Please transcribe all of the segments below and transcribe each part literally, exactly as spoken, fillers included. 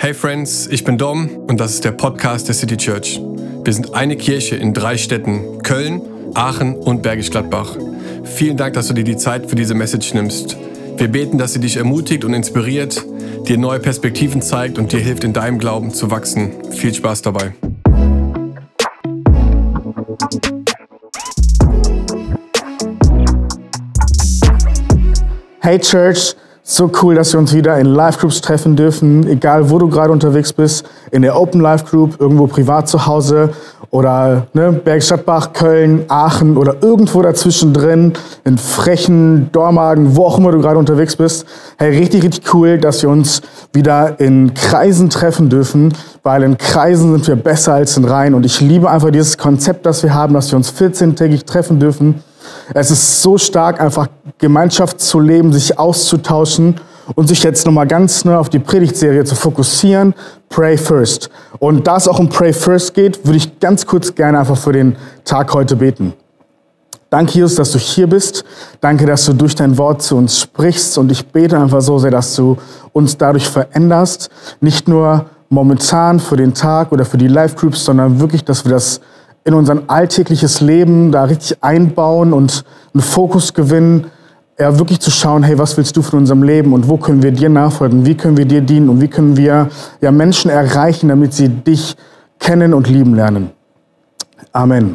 Hey Friends, ich bin Dom und das ist der Podcast der City Church. Wir sind eine Kirche in drei Städten, Köln, Aachen und Bergisch Gladbach. Vielen Dank, dass du dir die Zeit für diese Message nimmst. Wir beten, dass sie dich ermutigt und inspiriert, dir neue Perspektiven zeigt und dir hilft, in deinem Glauben zu wachsen. Viel Spaß dabei. Hey Church, so cool, dass wir uns wieder in Live-Groups treffen dürfen, egal wo du gerade unterwegs bist, in der Open Life Group, irgendwo privat zu Hause oder ne, Bergisch Gladbach, Köln, Aachen oder irgendwo dazwischen drin, in Frechen, Dormagen, wo auch immer du gerade unterwegs bist. Hey, richtig, richtig cool, dass wir uns wieder in Kreisen treffen dürfen, weil in Kreisen sind wir besser als in Reihen und ich liebe einfach dieses Konzept, das wir haben, dass wir uns vierzehntägig treffen dürfen. Es ist so stark, einfach Gemeinschaft zu leben, sich auszutauschen und sich jetzt nochmal ganz ne, auf die Predigtserie zu fokussieren. Pray First. Und da es auch um Pray First geht, würde ich ganz kurz gerne einfach für den Tag heute beten. Danke, Jesus, dass du hier bist. Danke, dass du durch dein Wort zu uns sprichst. Und ich bete einfach so sehr, dass du uns dadurch veränderst. Nicht nur momentan für den Tag oder für die Live-Groups, sondern wirklich, dass wir das in unser alltägliches Leben da richtig einbauen und einen Fokus gewinnen, ja, wirklich zu schauen, hey, was willst du von unserem Leben und wo können wir dir nachfolgen, wie können wir dir dienen und wie können wir ja, Menschen erreichen, damit sie dich kennen und lieben lernen. Amen.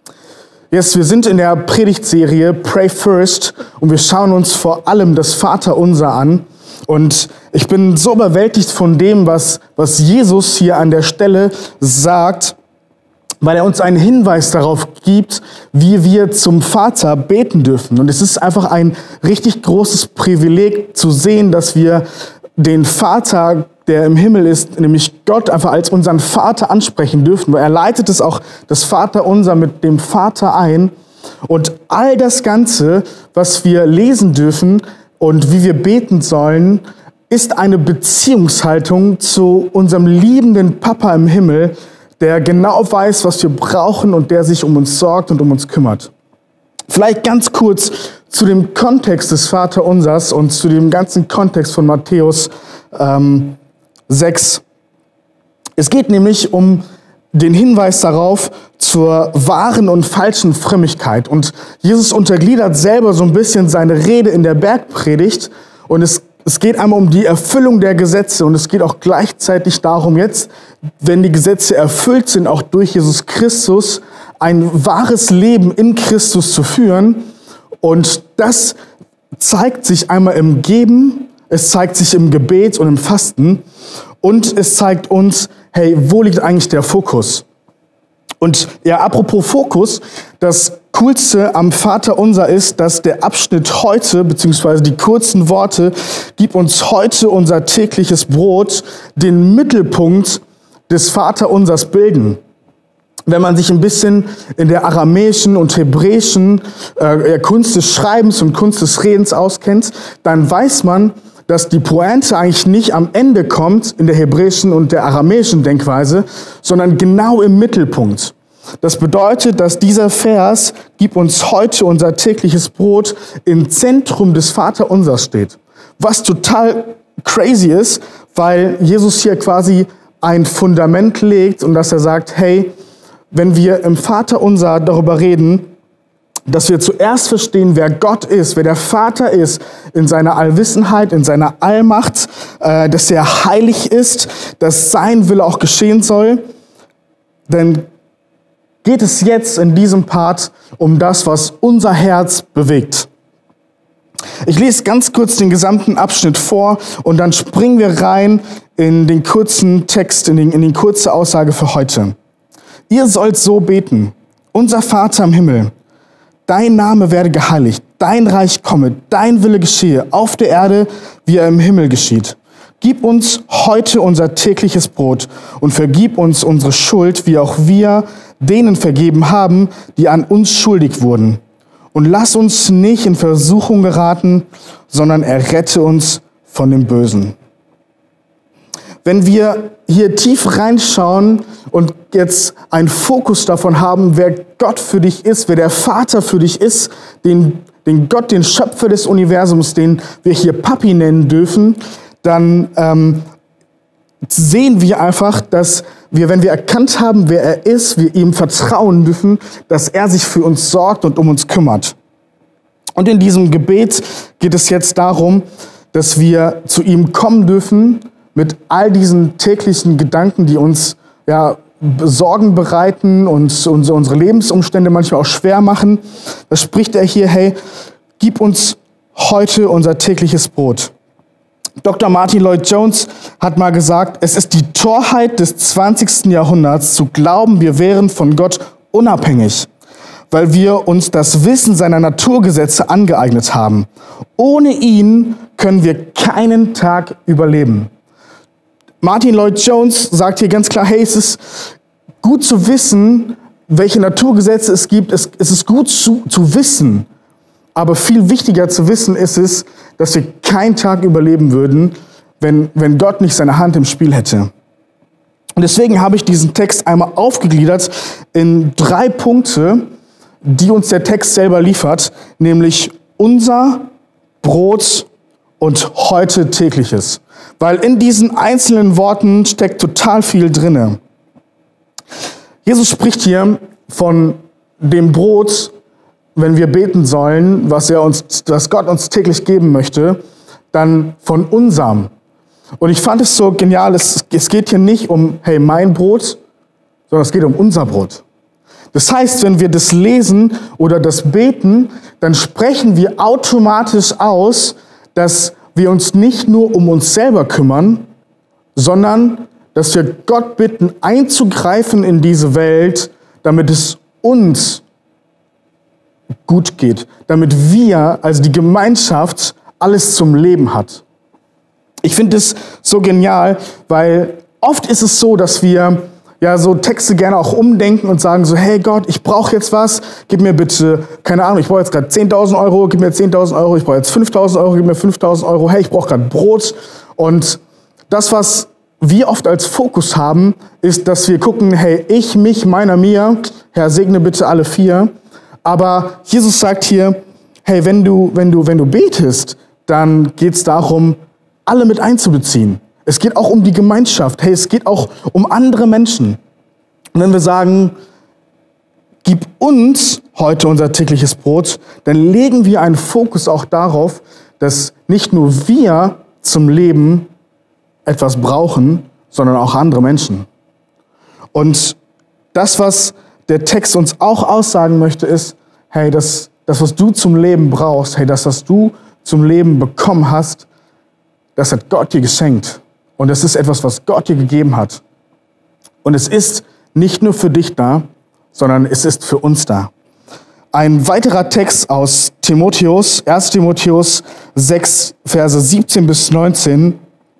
Yes, wir sind in der Predigtserie Pray First und wir schauen uns vor allem das Vaterunser an. Und ich bin so überwältigt von dem, was, was Jesus hier an der Stelle sagt, weil er uns einen Hinweis darauf gibt, wie wir zum Vater beten dürfen. Und es ist einfach ein richtig großes Privileg zu sehen, dass wir den Vater, der im Himmel ist, nämlich Gott, einfach als unseren Vater ansprechen dürfen. Er leitet es auch, das Vaterunser, mit dem Vater ein. Und all das Ganze, was wir lesen dürfen und wie wir beten sollen, ist eine Beziehungshaltung zu unserem liebenden Papa im Himmel, der genau weiß, was wir brauchen und der sich um uns sorgt und um uns kümmert. Vielleicht ganz kurz zu dem Kontext des Vaterunsers und zu dem ganzen Kontext von Matthäus ähm, sechs. Es geht nämlich um den Hinweis darauf zur wahren und falschen Frömmigkeit. Und Jesus untergliedert selber so ein bisschen seine Rede in der Bergpredigt und es Es geht einmal um die Erfüllung der Gesetze und es geht auch gleichzeitig darum jetzt, wenn die Gesetze erfüllt sind, auch durch Jesus Christus, ein wahres Leben in Christus zu führen. Und das zeigt sich einmal im Geben, es zeigt sich im Gebet und im Fasten und es zeigt uns, hey, wo liegt eigentlich der Fokus? Und ja, apropos Fokus, das Coolste am Vaterunser ist, dass der Abschnitt heute, beziehungsweise die kurzen Worte, gib uns heute unser tägliches Brot, den Mittelpunkt des Vaterunsers bilden. Wenn man sich ein bisschen in der aramäischen und hebräischen äh, Kunst des Schreibens und Kunst des Redens auskennt, dann weiß man, dass die Pointe eigentlich nicht am Ende kommt in der hebräischen und der aramäischen Denkweise, sondern genau im Mittelpunkt. Das bedeutet, dass dieser Vers, gib uns heute unser tägliches Brot, im Zentrum des Vaterunsers steht. Was total crazy ist, weil Jesus hier quasi ein Fundament legt und dass er sagt, hey, wenn wir im Vaterunser darüber reden, dass wir zuerst verstehen, wer Gott ist, wer der Vater ist, in seiner Allwissenheit, in seiner Allmacht, äh, dass er heilig ist, dass sein Wille auch geschehen soll, dann geht es jetzt in diesem Part um das, was unser Herz bewegt. Ich lese ganz kurz den gesamten Abschnitt vor und dann springen wir rein in den kurzen Text, in, den, in die kurze Aussage für heute. Ihr sollt so beten, unser Vater im Himmel, dein Name werde geheiligt, dein Reich komme, dein Wille geschehe, auf der Erde, wie er im Himmel geschieht. Gib uns heute unser tägliches Brot und vergib uns unsere Schuld, wie auch wir denen vergeben haben, die an uns schuldig wurden. Und lass uns nicht in Versuchung geraten, sondern errette uns von dem Bösen. Wenn wir hier tief reinschauen und jetzt einen Fokus davon haben, wer Gott für dich ist, wer der Vater für dich ist, den, den Gott, den Schöpfer des Universums, den wir hier Papi nennen dürfen, dann ähm, sehen wir einfach, dass wir, wenn wir erkannt haben, wer er ist, wir ihm vertrauen dürfen, dass er sich für uns sorgt und um uns kümmert. Und in diesem Gebet geht es jetzt darum, dass wir zu ihm kommen dürfen mit all diesen täglichen Gedanken, die uns ja, Sorgen bereiten und unsere Lebensumstände manchmal auch schwer machen. Da spricht er hier, hey, gib uns heute unser tägliches Brot. Doktor Martyn Lloyd-Jones hat mal gesagt, es ist die Torheit des zwanzigsten Jahrhunderts zu glauben, wir wären von Gott unabhängig, weil wir uns das Wissen seiner Naturgesetze angeeignet haben. Ohne ihn können wir keinen Tag überleben. Martyn Lloyd-Jones sagt hier ganz klar, hey, es ist gut zu wissen, welche Naturgesetze es gibt. Es, es ist gut zu, zu wissen, aber viel wichtiger zu wissen ist es, dass wir keinen Tag überleben würden, wenn, wenn Gott nicht seine Hand im Spiel hätte. Und deswegen habe ich diesen Text einmal aufgegliedert in drei Punkte, die uns der Text selber liefert, nämlich unser Brot und heute tägliches. Weil in diesen einzelnen Worten steckt total viel drinne. Jesus spricht hier von dem Brot, wenn wir beten sollen, was er uns, was Gott uns täglich geben möchte, dann von unserem. Und ich fand es so genial, es, es geht hier nicht um, hey, mein Brot, sondern es geht um unser Brot. Das heißt, wenn wir das lesen oder das beten, dann sprechen wir automatisch aus, dass wir uns nicht nur um uns selber kümmern, sondern dass wir Gott bitten, einzugreifen in diese Welt, damit es uns gut geht, damit wir, also die Gemeinschaft, alles zum Leben hat. Ich finde es so genial, weil oft ist es so, dass wir ja so Texte gerne auch umdenken und sagen so, hey Gott, ich brauche jetzt was, gib mir bitte, keine Ahnung, ich brauche jetzt gerade zehntausend Euro, gib mir zehntausend Euro, ich brauche jetzt fünftausend Euro, gib mir fünftausend Euro, hey, ich brauche gerade Brot. Und das, was wir oft als Fokus haben, ist, dass wir gucken, hey, ich, mich, meiner, mir, Herr, segne bitte alle vier. Aber Jesus sagt hier, hey, wenn du, wenn du, wenn du betest, dann geht es darum, alle mit einzubeziehen. Es geht auch um die Gemeinschaft. Hey, es geht auch um andere Menschen. Und wenn wir sagen, gib uns heute unser tägliches Brot, dann legen wir einen Fokus auch darauf, dass nicht nur wir zum Leben etwas brauchen, sondern auch andere Menschen. Und das, was der Text uns auch aussagen möchte, ist, hey, das, das, was du zum Leben brauchst, hey, das, was du zum Leben bekommen hast, das hat Gott dir geschenkt. Und das ist etwas, was Gott dir gegeben hat. Und es ist nicht nur für dich da, sondern es ist für uns da. Ein weiterer Text aus Timotheus, erster Timotheus sechs, Verse siebzehn bis neunzehn,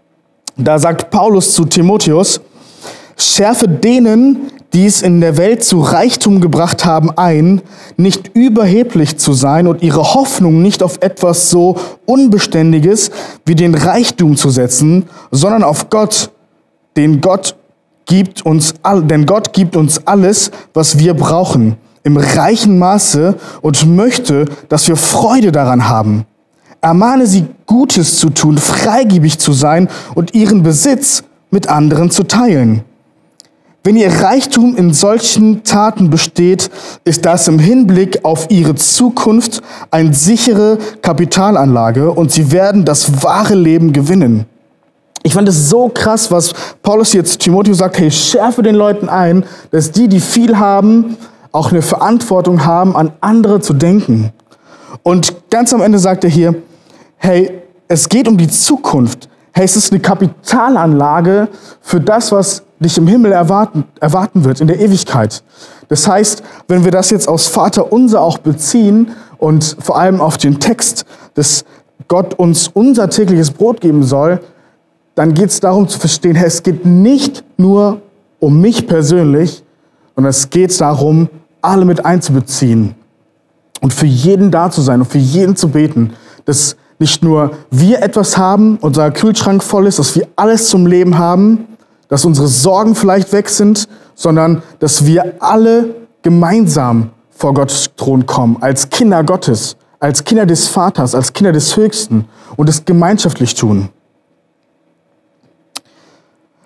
da sagt Paulus zu Timotheus, schärfe denen, die es in der Welt zu Reichtum gebracht haben, ein, nicht überheblich zu sein und ihre Hoffnung nicht auf etwas so Unbeständiges wie den Reichtum zu setzen, sondern auf Gott, den Gott gibt uns all, denn Gott gibt uns alles, was wir brauchen, im reichen Maße und möchte, dass wir Freude daran haben. Ermahne sie, Gutes zu tun, freigebig zu sein und ihren Besitz mit anderen zu teilen. Wenn ihr Reichtum in solchen Taten besteht, ist das im Hinblick auf ihre Zukunft eine sichere Kapitalanlage und sie werden das wahre Leben gewinnen. Ich fand es so krass, was Paulus jetzt Timotheus sagt, hey, schärfe den Leuten ein, dass die, die viel haben, auch eine Verantwortung haben, an andere zu denken. Und ganz am Ende sagt er hier, hey, es geht um die Zukunft. Hey, es ist eine Kapitalanlage für das, was dich im Himmel erwarten, erwarten wird, in der Ewigkeit. Das heißt, wenn wir das jetzt aus Vater unser auch beziehen und vor allem auf den Text, dass Gott uns unser tägliches Brot geben soll, dann geht es darum zu verstehen, hey, es geht nicht nur um mich persönlich, sondern es geht darum, alle mit einzubeziehen und für jeden da zu sein und für jeden zu beten, dass nicht nur wir etwas haben, unser Kühlschrank voll ist, dass wir alles zum Leben haben, dass unsere Sorgen vielleicht weg sind, sondern dass wir alle gemeinsam vor Gottes Thron kommen, als Kinder Gottes, als Kinder des Vaters, als Kinder des Höchsten und es gemeinschaftlich tun.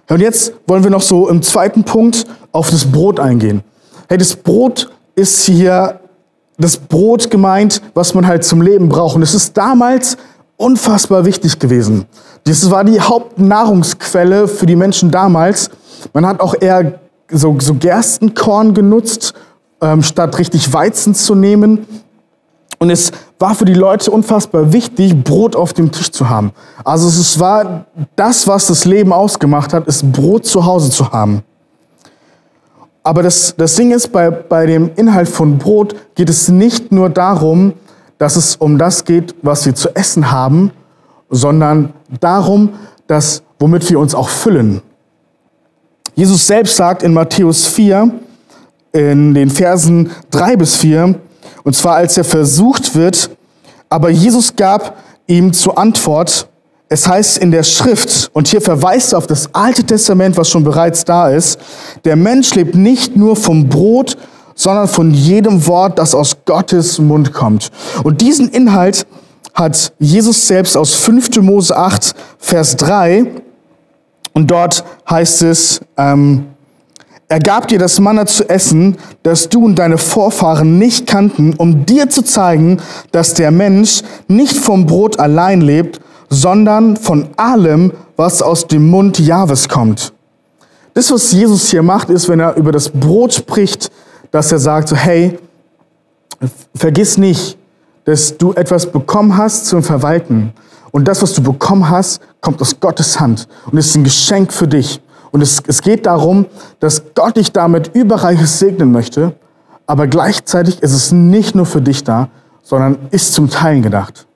Und jetzt wollen wir noch so im zweiten Punkt auf das Brot eingehen. Hey, das Brot ist hier das Brot gemeint, was man halt zum Leben braucht. Und es ist damals unfassbar wichtig gewesen. Das war die Hauptnahrungsquelle für die Menschen damals. Man hat auch eher so, so Gerstenkorn genutzt, ähm, statt richtig Weizen zu nehmen. Und es war für die Leute unfassbar wichtig, Brot auf dem Tisch zu haben. Also es war das, was das Leben ausgemacht hat, ist Brot zu Hause zu haben. Aber das, das Ding ist, bei, bei dem Inhalt von Brot geht es nicht nur darum, dass es um das geht, was wir zu essen haben, sondern darum, dass, womit wir uns auch füllen. Jesus selbst sagt in Matthäus vier, in den Versen drei bis vier, und zwar als er versucht wird, aber Jesus gab ihm zur Antwort, es heißt in der Schrift, und hier verweist er auf das Alte Testament, was schon bereits da ist, der Mensch lebt nicht nur vom Brot, sondern von jedem Wort, das aus Gottes Mund kommt. Und diesen Inhalt hat Jesus selbst aus fünfter Mose acht, Vers drei, und dort heißt es, ähm, er gab dir das Manna zu essen, das du und deine Vorfahren nicht kannten, um dir zu zeigen, dass der Mensch nicht vom Brot allein lebt, sondern von allem, was aus dem Mund Jahwes kommt. Das, was Jesus hier macht, ist, wenn er über das Brot spricht, dass er sagt, so, hey, vergiss nicht, dass du etwas bekommen hast zum Verwalten. Und das, was du bekommen hast, kommt aus Gottes Hand und ist ein Geschenk für dich. Und es, es geht darum, dass Gott dich damit Überreiches segnen möchte, aber gleichzeitig ist es nicht nur für dich da, sondern ist zum Teilen gedacht.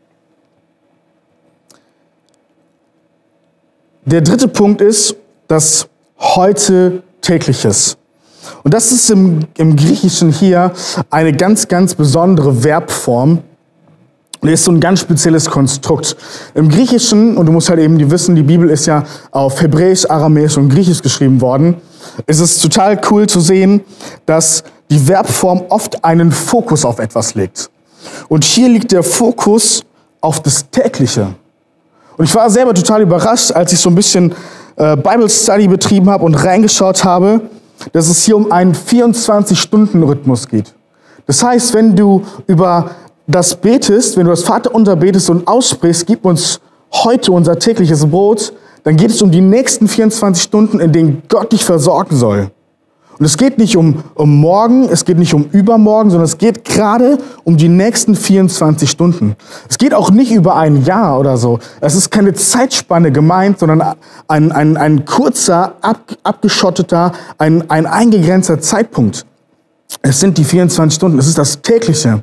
Der dritte Punkt ist, dass heute tägliches. Und das ist im, im Griechischen hier eine ganz, ganz besondere Verbform. Und ist so ein ganz spezielles Konstrukt. Im Griechischen, und du musst halt eben wissen, die Bibel ist ja auf Hebräisch, Aramäisch und Griechisch geschrieben worden, ist es total cool zu sehen, dass die Verbform oft einen Fokus auf etwas legt. Und hier liegt der Fokus auf das Tägliche. Und ich war selber total überrascht, als ich so ein bisschen äh, Bible Study betrieben habe und reingeschaut habe, dass es hier um einen vierundzwanzig-Stunden-Rhythmus geht. Das heißt, wenn du über das betest, wenn du das Vaterunser betest und aussprichst, gib uns heute unser tägliches Brot, dann geht es um die nächsten vierundzwanzig Stunden, in denen Gott dich versorgen soll. Und es geht nicht um, um morgen, es geht nicht um übermorgen, sondern es geht gerade um die nächsten vierundzwanzig Stunden. Es geht auch nicht über ein Jahr oder so. Es ist keine Zeitspanne gemeint, sondern ein, ein, ein kurzer, ab, abgeschotteter, ein, ein eingegrenzter Zeitpunkt. Es sind die vierundzwanzig Stunden, es ist das Tägliche.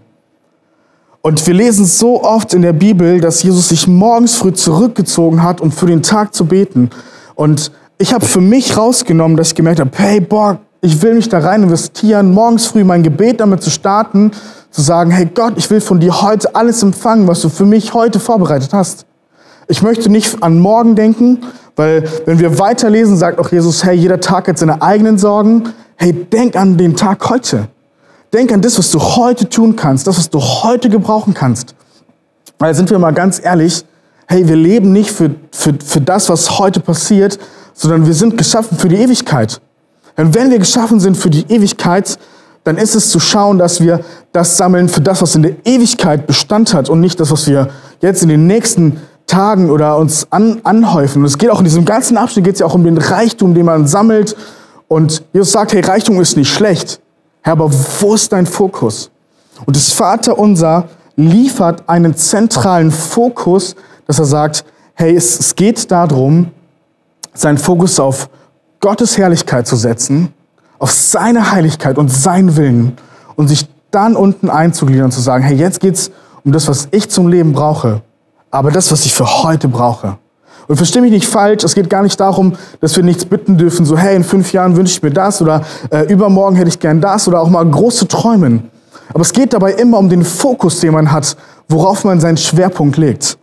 Und wir lesen so oft in der Bibel, dass Jesus sich morgens früh zurückgezogen hat, um für den Tag zu beten. Und ich habe für mich rausgenommen, dass ich gemerkt habe, hey, boah, ich will mich da rein investieren, morgens früh mein Gebet damit zu starten, zu sagen, hey Gott, ich will von dir heute alles empfangen, was du für mich heute vorbereitet hast. Ich möchte nicht an morgen denken, weil wenn wir weiterlesen, sagt auch Jesus, hey, jeder Tag hat seine eigenen Sorgen. Hey, denk an den Tag heute. Denk an das, was du heute tun kannst, das, was du heute gebrauchen kannst. Weil sind wir mal ganz ehrlich, hey, wir leben nicht für, für, für das, was heute passiert, sondern wir sind geschaffen für die Ewigkeit. Und wenn wir geschaffen sind für die Ewigkeit, dann ist es zu schauen, dass wir das sammeln für das, was in der Ewigkeit Bestand hat und nicht das, was wir jetzt in den nächsten Tagen oder uns an, anhäufen. Und es geht auch in diesem ganzen Abschnitt geht es ja auch um den Reichtum, den man sammelt. Und Jesus sagt, hey, Reichtum ist nicht schlecht. Herr, aber wo ist dein Fokus? Und das Vaterunser liefert einen zentralen Fokus, dass er sagt, hey, es, es geht darum, seinen Fokus auf Gottes Herrlichkeit zu setzen, auf seine Heiligkeit und seinen Willen und sich dann unten einzugliedern und zu sagen, hey, jetzt geht's um das, was ich zum Leben brauche, aber das, was ich für heute brauche. Und versteh mich nicht falsch, es geht gar nicht darum, dass wir nichts bitten dürfen, so hey, in fünf Jahren wünsche ich mir das oder äh, übermorgen hätte ich gern das oder auch mal große Träumen. Aber es geht dabei immer um den Fokus, den man hat, worauf man seinen Schwerpunkt legt.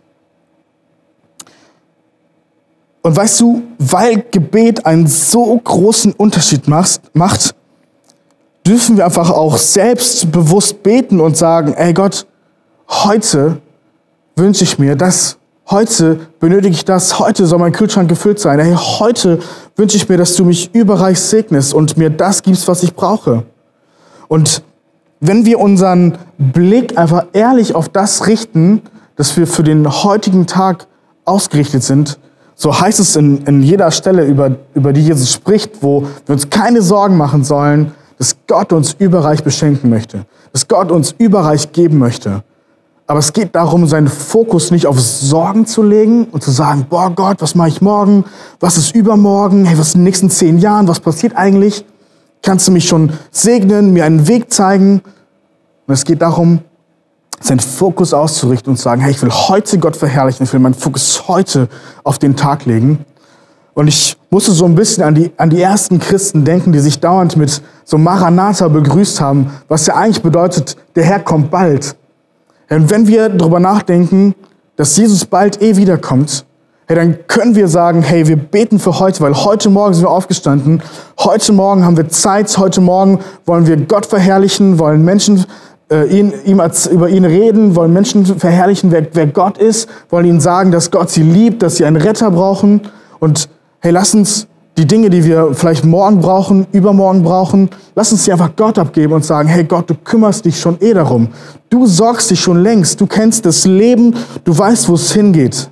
Und weißt du, weil Gebet einen so großen Unterschied macht, dürfen wir einfach auch selbstbewusst beten und sagen, ey Gott, heute wünsche ich mir das, heute benötige ich das, heute soll mein Kühlschrank gefüllt sein. Hey, heute wünsche ich mir, dass du mich überreich segnest und mir das gibst, was ich brauche. Und wenn wir unseren Blick einfach ehrlich auf das richten, dass wir für den heutigen Tag ausgerichtet sind, so heißt es in, in jeder Stelle, über, über die Jesus spricht, wo wir uns keine Sorgen machen sollen, dass Gott uns überreich beschenken möchte, dass Gott uns überreich geben möchte. Aber es geht darum, seinen Fokus nicht auf Sorgen zu legen und zu sagen, boah Gott, was mache ich morgen? Was ist übermorgen? Hey, was ist in den nächsten zehn Jahren? Was passiert eigentlich? Kannst du mich schon segnen, mir einen Weg zeigen? Und es geht darum, seinen Fokus auszurichten und zu sagen, hey, ich will heute Gott verherrlichen, ich will meinen Fokus heute auf den Tag legen. Und ich musste so ein bisschen an die, an die ersten Christen denken, die sich dauernd mit so Maranatha begrüßt haben, was ja eigentlich bedeutet, der Herr kommt bald. Und wenn wir darüber nachdenken, dass Jesus bald eh wiederkommt, hey, dann können wir sagen, hey, wir beten für heute, weil heute Morgen sind wir aufgestanden, heute Morgen haben wir Zeit, heute Morgen wollen wir Gott verherrlichen, wollen Menschen äh, ihn, ihm als, über ihn reden, wollen Menschen verherrlichen, wer, wer Gott ist, wollen ihnen sagen, dass Gott sie liebt, dass sie einen Retter brauchen. Und hey, lass uns die Dinge, die wir vielleicht morgen brauchen, übermorgen brauchen, lass uns die einfach Gott abgeben und sagen, hey Gott, du kümmerst dich schon eh darum. Du sorgst dich schon längst, du kennst das Leben, du weißt, wo es hingeht.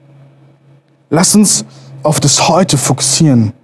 Lass uns auf das Heute fokussieren.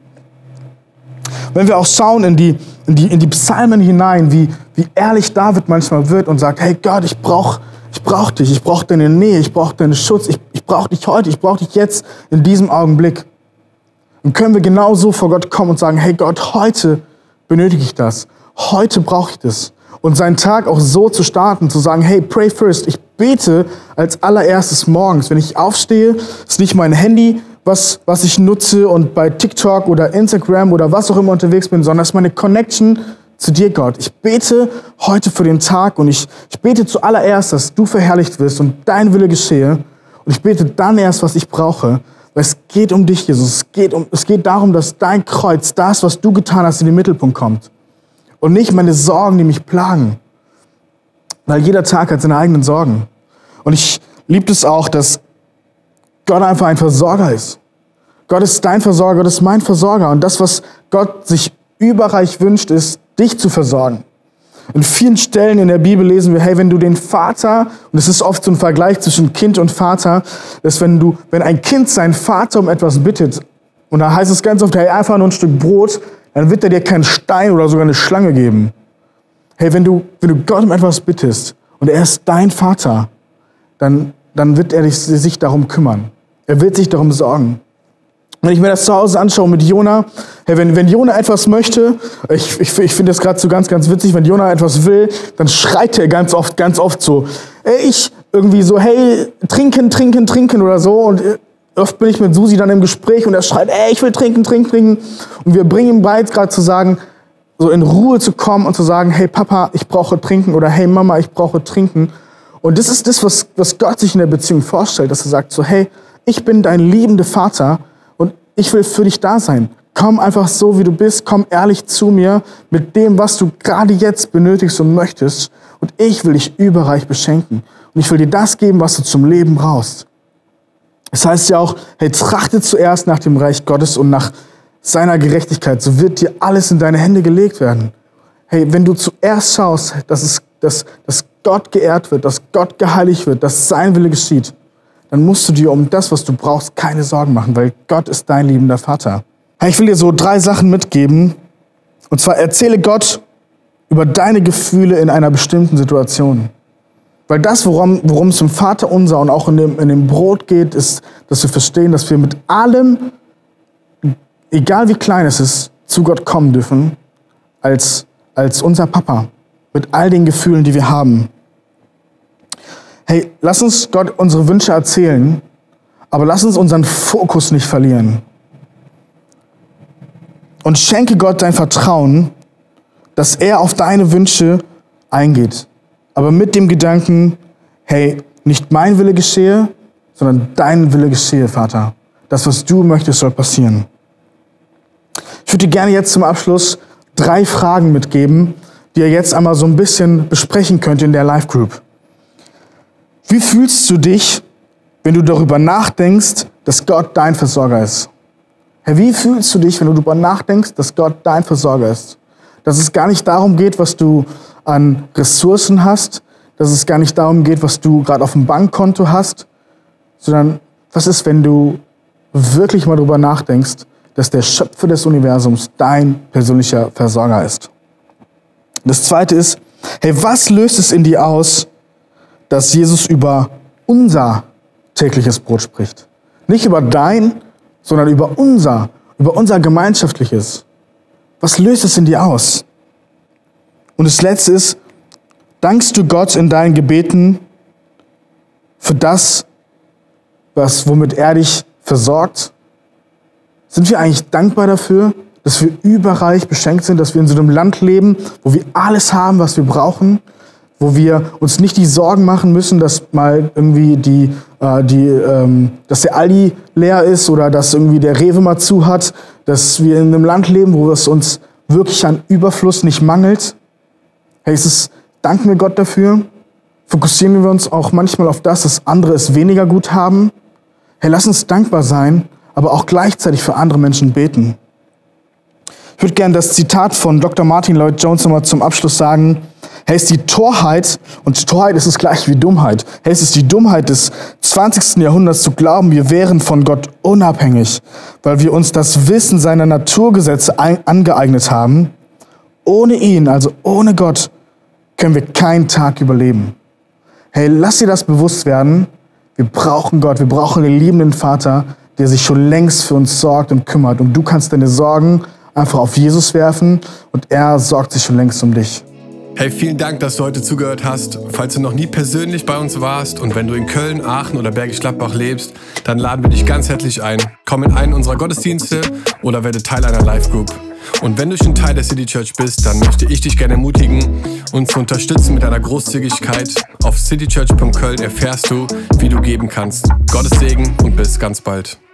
Wenn wir auch schauen in die, in die, in die Psalmen hinein, wie, wie ehrlich David manchmal wird und sagt, hey Gott, ich brauche ich brauch dich, ich brauche deine Nähe, ich brauche deinen Schutz, ich, ich brauche dich heute, ich brauche dich jetzt in diesem Augenblick. Dann können wir genauso vor Gott kommen und sagen, hey Gott, heute benötige ich das. Heute brauche ich das. Und seinen Tag auch so zu starten, zu sagen, hey, pray first. Ich bete als allererstes morgens. Wenn ich aufstehe, ist nicht mein Handy, was, was ich nutze und bei TikTok oder Instagram oder was auch immer unterwegs bin, sondern es ist meine Connection zu dir, Gott. Ich bete heute für den Tag und ich, ich bete zuallererst, dass du verherrlicht wirst und dein Wille geschehe. Und ich bete dann erst, was ich brauche. Weil es geht um dich, Jesus. Es geht, um, es geht darum, dass dein Kreuz, das, was du getan hast, in den Mittelpunkt kommt. Und nicht meine Sorgen, die mich plagen. Weil jeder Tag hat seine eigenen Sorgen. Und ich liebe es auch, dass Gott einfach ein Versorger ist. Gott ist dein Versorger, Gott ist mein Versorger. Und das, was Gott sich überreich wünscht, ist, dich zu versorgen. In vielen Stellen in der Bibel lesen wir, hey, wenn du den Vater, und es ist oft so ein Vergleich zwischen Kind und Vater, dass wenn du, wenn ein Kind seinen Vater um etwas bittet, und da heißt es ganz oft, hey, einfach nur ein Stück Brot, dann wird er dir keinen Stein oder sogar eine Schlange geben. Hey, wenn du, wenn du Gott um etwas bittest und er ist dein Vater, dann, dann wird er dich, sich darum kümmern. Er wird sich darum sorgen. Wenn ich mir das zu Hause anschaue mit Jona, hey, wenn, wenn Jona etwas möchte, ich, ich, ich finde das gerade so ganz, ganz witzig, wenn Jona etwas will, dann schreit er ganz oft, ganz oft so, ey, ich irgendwie so, hey, trinken, trinken, trinken oder so. Und oft bin ich mit Susi dann im Gespräch und er schreit, ey, ich will trinken, trinken, trinken. Und wir bringen ihm bei, gerade zu sagen, so in Ruhe zu kommen und zu sagen, hey Papa, ich brauche trinken oder hey Mama, ich brauche trinken. Und das ist das, was, was Gott sich in der Beziehung vorstellt, dass er sagt so, hey, ich bin dein liebender Vater, ich will für dich da sein. Komm einfach so, wie du bist. Komm ehrlich zu mir mit dem, was du gerade jetzt benötigst und möchtest. Und ich will dich überreich beschenken. Und ich will dir das geben, was du zum Leben brauchst. Es heißt ja auch, hey, trachte zuerst nach dem Reich Gottes und nach seiner Gerechtigkeit. So wird dir alles in deine Hände gelegt werden. Hey, wenn du zuerst schaust, dass, es, dass, dass Gott geehrt wird, dass Gott geheiligt wird, dass sein Wille geschieht, dann musst du dir um das, was du brauchst, keine Sorgen machen, weil Gott ist dein liebender Vater. Ich will dir so drei Sachen mitgeben. Und zwar erzähle Gott über deine Gefühle in einer bestimmten Situation. Weil das, worum, worum es im Vater unser und auch in dem, in dem Brot geht, ist, dass wir verstehen, dass wir mit allem, egal wie klein es ist, zu Gott kommen dürfen, als, als unser Papa. Mit all den Gefühlen, die wir haben. Hey, lass uns Gott unsere Wünsche erzählen, aber lass uns unseren Fokus nicht verlieren. Und schenke Gott dein Vertrauen, dass er auf deine Wünsche eingeht. Aber mit dem Gedanken, hey, nicht mein Wille geschehe, sondern dein Wille geschehe, Vater. Das, was du möchtest, soll passieren. Ich würde dir gerne jetzt zum Abschluss drei Fragen mitgeben, die ihr jetzt einmal so ein bisschen besprechen könnt in der Live Group. Wie fühlst du dich, wenn du darüber nachdenkst, dass Gott dein Versorger ist? Hey, wie fühlst du dich, wenn du darüber nachdenkst, dass Gott dein Versorger ist? Dass es gar nicht darum geht, was du an Ressourcen hast, dass es gar nicht darum geht, was du gerade auf dem Bankkonto hast, sondern was ist, wenn du wirklich mal darüber nachdenkst, dass der Schöpfer des Universums dein persönlicher Versorger ist? Das Zweite ist, hey, was löst es in dir aus, dass Jesus über unser tägliches Brot spricht? Nicht über dein, sondern über unser, über unser gemeinschaftliches. Was löst es in dir aus? Und das Letzte ist, dankst du Gott in deinen Gebeten für das, was, womit er dich versorgt? Sind wir eigentlich dankbar dafür, dass wir überreich beschenkt sind, dass wir in so einem Land leben, wo wir alles haben, was wir brauchen, wo wir uns nicht die Sorgen machen müssen, dass mal irgendwie die, äh, die, ähm, dass der Aldi leer ist oder dass irgendwie der Rewe mal zu hat, dass wir in einem Land leben, wo es uns wirklich an Überfluss nicht mangelt. Hey, es ist, danken wir Gott dafür. Fokussieren wir uns auch manchmal auf das, dass andere es weniger gut haben. Hey, lass uns dankbar sein, aber auch gleichzeitig für andere Menschen beten. Ich würde gerne das Zitat von Doktor Martin Lloyd-Jones nochmal zum Abschluss sagen. Hey, es ist die Torheit, und Torheit ist es gleich wie Dummheit. Hey, es ist die Dummheit des zwanzigsten Jahrhunderts zu glauben, wir wären von Gott unabhängig, weil wir uns das Wissen seiner Naturgesetze ein- angeeignet haben. Ohne ihn, also ohne Gott, können wir keinen Tag überleben. Hey, lass dir das bewusst werden. Wir brauchen Gott, wir brauchen einen liebenden Vater, der sich schon längst für uns sorgt und kümmert. Und du kannst deine Sorgen einfach auf Jesus werfen und er sorgt sich schon längst um dich. Hey, vielen Dank, dass du heute zugehört hast. Falls du noch nie persönlich bei uns warst und wenn du in Köln, Aachen oder Bergisch Gladbach lebst, dann laden wir dich ganz herzlich ein. Komm in einen unserer Gottesdienste oder werde Teil einer Live-Group. Und wenn du schon Teil der City Church bist, dann möchte ich dich gerne ermutigen, uns zu unterstützen mit deiner Großzügigkeit. Auf citychurch punkt köln erfährst du, wie du geben kannst. Gottes Segen und bis ganz bald.